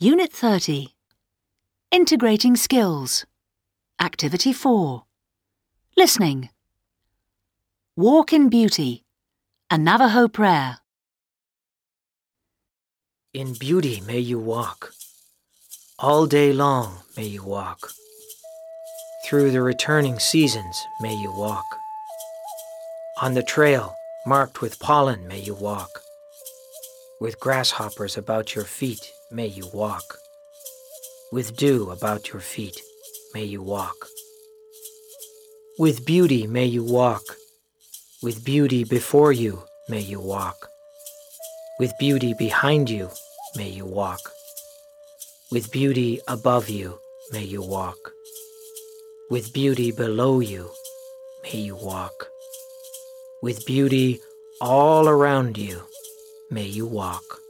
Unit 30. Integrating Skills. Activity 4. Listening. Walk in Beauty, a Navajo prayer. In beauty may you walk. All day long may you walk. Through the returning seasons may you walk. On the trail marked with pollen may you walk. With grasshoppers about your feet may you walk. With dew about your feet may you walk. With beauty may you walk. With beauty before you may you walk. With beauty behind you may you walk. With beauty above you may you walk. With beauty below you may you walk. With beauty all around you may you walk.